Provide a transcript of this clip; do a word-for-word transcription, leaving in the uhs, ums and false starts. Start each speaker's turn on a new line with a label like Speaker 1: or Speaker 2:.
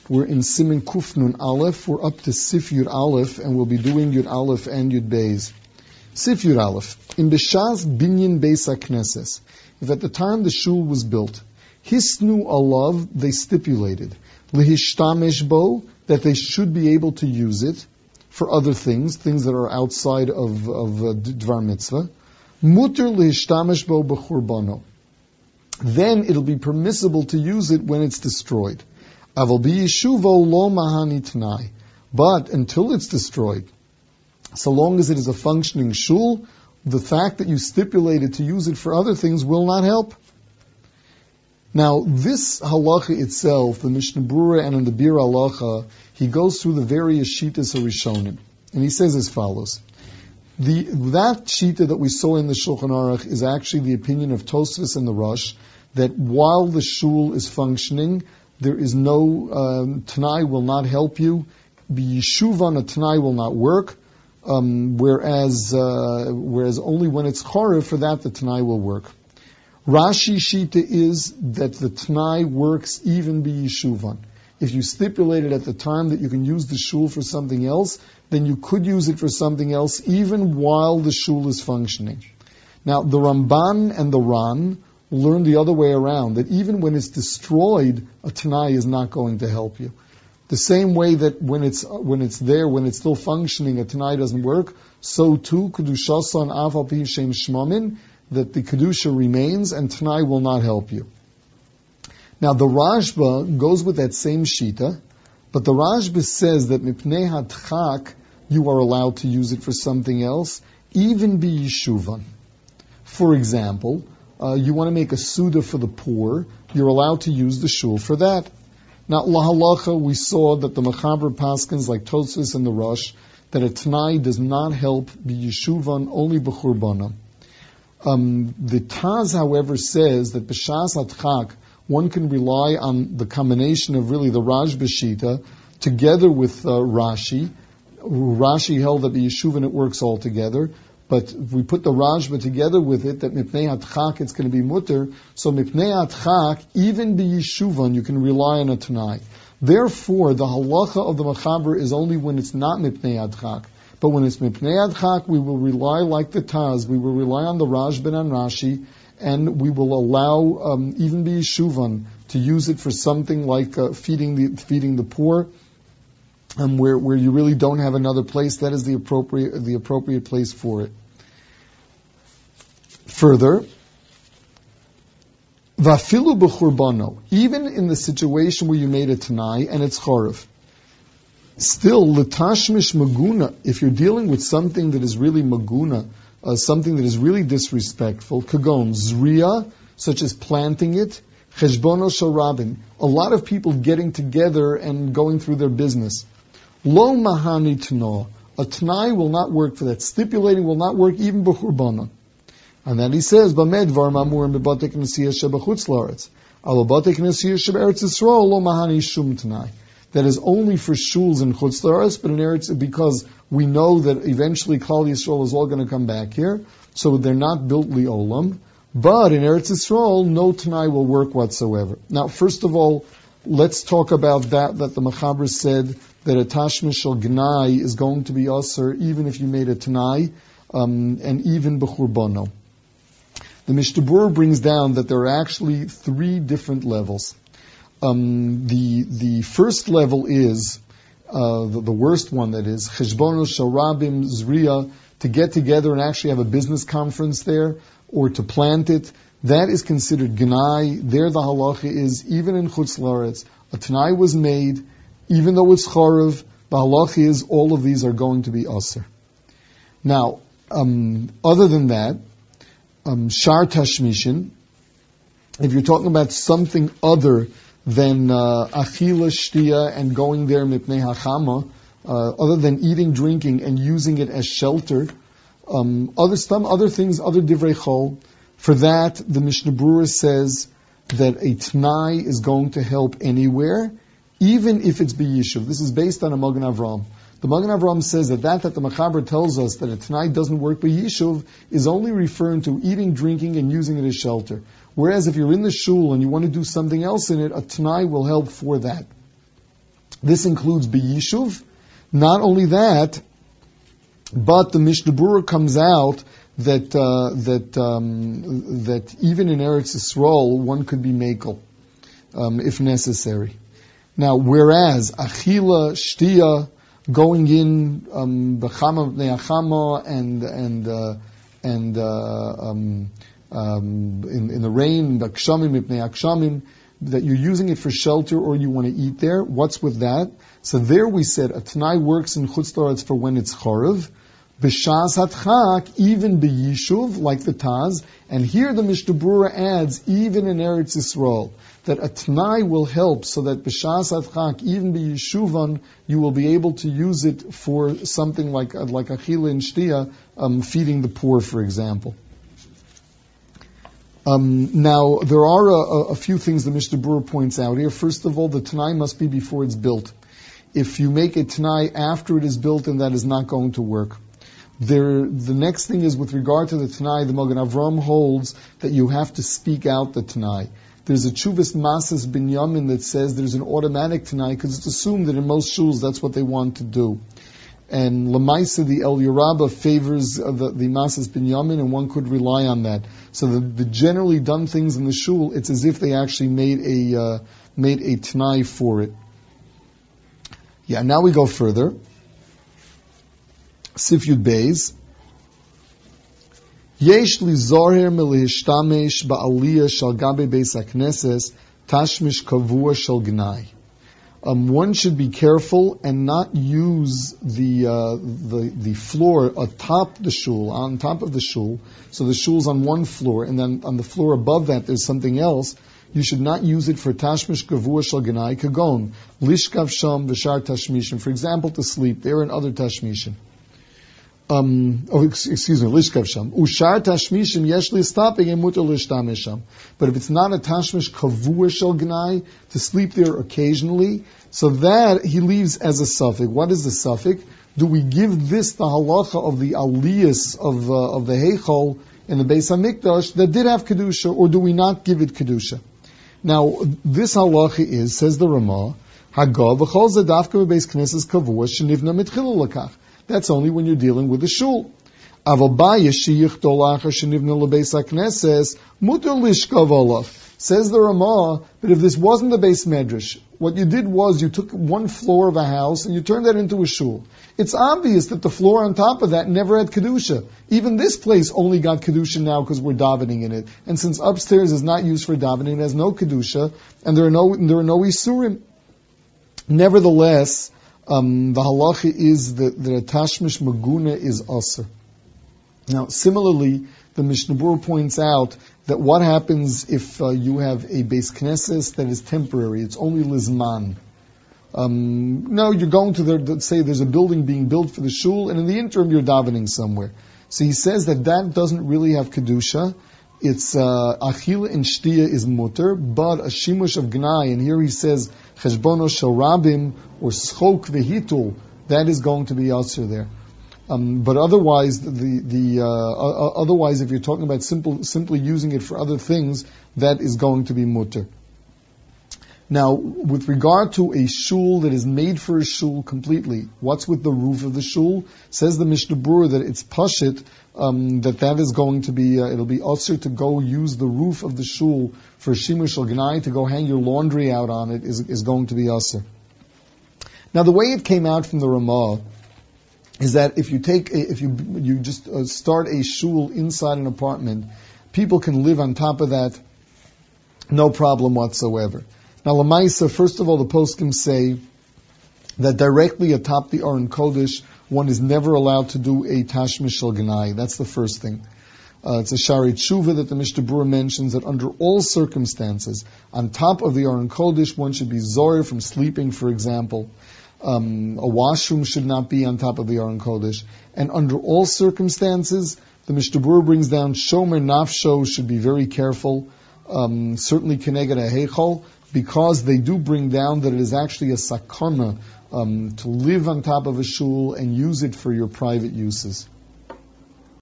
Speaker 1: We're in Siman Kuf Nun Aleph. We're up to Sif Yud Aleph, and we'll be doing Yud Aleph and Yud Beis. Sif Yud Aleph. In B'shas Binyan Beis HaKnesses, if at the time the shul was built, Hisnu Alav, they stipulated, Lihishtamesh Bo, that they should be able to use it for other things, things that are outside of, of uh, Dvar Mitzvah. Muter Lihishtamesh Bo B'churbano. Then it'll be permissible to use it when it's destroyed. Aval b'yeshuvo lo mahani t'nai. But until it's destroyed, so long as it is a functioning shul, the fact that you stipulated to use it for other things will not help. Now, this halacha itself, the Mishnah Brura and in the Bir halacha, he goes through the various shitas of Rishonim, and he says as follows. The, that shita that we saw in the Shulchan Aruch is actually the opinion of Tosfos and the Rosh, that while the shul is functioning, there is no, um, Tanai will not help you, B'yeshuvan a Tanai will not work, um, whereas uh, whereas only when it's Chorev, for that the Tanai will work. Rashi Shita is that the Tanai works even B'yeshuvan. If you stipulated at the time that you can use the shul for something else, then you could use it for something else even while the shul is functioning. Now, the Ramban and the Ran learn the other way around, that even when it's destroyed, a Tanai is not going to help you. The same way that when it's when it's there, when it's still functioning, a Tanai doesn't work, so too, Kedushasan Aval Pi Shem Shmamin, that the Kedusha remains and Tanai will not help you. Now, the Rashba goes with that same Shita, but the Rashba says that Mipnei HaTchak, you are allowed to use it for something else, even B'yeshuvan. For example, Uh, you want to make a Suda for the poor, you're allowed to use the shul for that. Now, lahalacha, we saw that the Mechaber Paskins, like Tosfos and the Rosh, that a Tanai does not help B'yeshuvan, only B'churbana. Um, the Taz, however, says that B'shas HaTchak, one can rely on the combination of really the Rashba Shita together with uh, Rashi. Rashi held that B'yeshuvan it works all together. But if we put the Rashba together with it, that Mipnei HaTchak, it's going to be mutter. So Mipnei HaTchak, even B'yeshuvan, you can rely on a Tanai. Therefore, the halacha of the Mechaber is only when it's not Mipnei HaTchak. But when it's Mipnei HaTchak, we will rely like the Taz, we will rely on the Rashba and Rashi, and we will allow um, even B'yeshuvan to use it for something like uh, feeding the feeding the poor. Um, where, where you really don't have another place, that is the appropriate the appropriate place for it. Further, vafilu b'churbano, even in the situation where you made a Tanai and it's Chorev, still l'tashmish maguna, if you're dealing with something that is really maguna, uh, something that is really disrespectful, kagon zriya, such as planting it, cheshbono sharabin, a lot of people getting together and going through their business. Lo mahani tno, a Tanai will not work for that. Stipulating will not work even b'churbana. And then he says, Bamed var mamurim bebatek nesiyah shebachutz laaretz. Al batek nesiyah sheberetz Yisrael lo mahani shum Tanai. That is only for shuls in chutz laaretz, but in Eretz, because we know that eventually Klal Yisrael is all going to come back here, so they're not built li'olam. But in Eretz Yisrael, no Tanai will work whatsoever. Now, first of all, let's talk about that, that the Mechaber said that a tashmish shel gnai is going to be aser even if you made a Tanai, um, and even b'churbano. The Mishnah Berurah brings down that there are actually three different levels. Um, the the first level is uh, the, the worst one, that is cheshbono shel rabim zriya, to get together and actually have a business conference there, or to plant it. That is considered gnai. There the halacha is, even in chutz laaretz, a Tanai was made, even though it's chorev, the halacha is all of these are going to be aser. Now, um, other than that, um, shar tashmishin, if you're talking about something other than uh, achila shtia and going there mipnei hachama, uh, other than eating, drinking, and using it as shelter, um, other some other things, other divrei chol, for that the Mishnah Berurah says that a Tanai is going to help anywhere, even if it's b'yishuv. This is based on a Magen Avraham. The Magen Avraham says that that, that the Mechaber tells us that a Tanai doesn't work b'yishuv is only referring to eating, drinking, and using it as shelter. Whereas if you're in the shul and you want to do something else in it, a Tanai will help for that. This includes b'yishuv. Not only that, but the Mishnah Berurah comes out that uh, that um, that even in Eretz Yisrael one could be mekel um, if necessary. Now, whereas achila, shtia, going in b'chama b'nei achama and and uh, and uh, um, um, in, in the rain, b'kshamim b'nei akshamim, that you're using it for shelter or you want to eat there. What's with that? So there we said a Tanai works in Chutz La'aretz for when it's Chorev. B'shas hatchak, even b'yishuv, like the Taz. And here the Mishnah Berurah adds, even in Eretz Yisrael, that a Tanai will help so that b'shas hatchak, even b'yishuvan, you will be able to use it for something like like achila and shtia, um, feeding the poor, for example. Um, now, there are a, a few things the Mishnah Berurah points out here. First of all, the Tanai must be before it's built. If you make a Tanai after it is built, then that is not going to work. There, the next thing is with regard to the Tanai, the Magen Avram holds that you have to speak out the Tanai. There's a Chuvas Masas Binyamin that says there's an automatic Tanai because it's assumed that in most shuls that's what they want to do. And Lamaisa, the El Yerabah, favors uh, the, the Masas Binyamin, and one could rely on that. So the, the generally done things in the shul, it's as if they actually made a uh, made a Tanai for it. Yeah, now we go further. Sif Yud Beis. Yesh li zoher melihishtamesh ba'aliyah shal gabe beis hakneses tashmish kavua shal gnai. Um, one should be careful and not use the uh, the the floor atop the shul, on top of the shul. So the shul's on one floor, and then on the floor above that there's something else. You should not use it for tashmish kavua shal gnai kagon lishkav sham v'shar tashmishin. For example, to sleep there and other tashmishin. Um, oh, excuse me, lishkav sham. Ushar tashmishim yesh li stopping and mutar lishtamisham. But if it's not a tashmish kavua shel gnai, to sleep there occasionally, so that he leaves as a suffix. What is the suffix? Do we give this the halacha of the aliyas of uh, of the heichal in the Beis Hamikdash that did have kedusha, or do we not give it kedusha? Now, this halacha is, says the Ramah, Hagav v'chol zedavka b'beis knesses kavua shenivna mitchilu lakach. That's only when you're dealing with the shul. Says the Ramah, but if this wasn't the base medrash, what you did was you took one floor of a house and you turned that into a shul. It's obvious that the floor on top of that never had kedusha. Even this place only got kedusha now because we're davening in it. And since upstairs is not used for davening, it has no kedusha, and there are no there are no isurim. Nevertheless, Um, the halacha is that, that a tashmish maguna is aser. Now, similarly, the Mishnah Berurah points out that what happens if uh, you have a beis knesses that is temporary? It's only lizman. Um, no, you're going to the, say there's a building being built for the shul, and in the interim you're davening somewhere. So he says that that doesn't really have kedusha. It's uh, achila and shtia is mutter, but a shimush of gnai, and here he says cheshbono shel rabim or schok vehitul, that is going to be aser there. Um, but otherwise, the the uh, uh, otherwise, if you're talking about simple simply using it for other things, that is going to be mutter. Now, with regard to a shul that is made for a shul completely, what's with the roof of the shul? Says the Mishnah Berurah that it's pashit, um, that that is going to be, uh, it'll be usher to go use the roof of the shul for shimush al gnai, to go hang your laundry out on it is, is going to be usher. Now, the way it came out from the Ramah is that if you take, a, if you you just uh, start a shul inside an apartment, people can live on top of that, no problem whatsoever. Now, Lamaisa, first of all, the poskim say that directly atop the Aron Kodesh, one is never allowed to do a tashmish shel gnai. That's the first thing. Uh, it's a shari tshuva that the Mishnah Berurah mentions that under all circumstances, on top of the Aron Kodesh, one should be zorer from sleeping, for example. Um, a washroom should not be on top of the Aron Kodesh. And under all circumstances, the Mishnah Berurah brings down shomer nafsho should be very careful. Um, certainly keneged a heichal, because they do bring down that it is actually a sakana um, to live on top of a shul and use it for your private uses.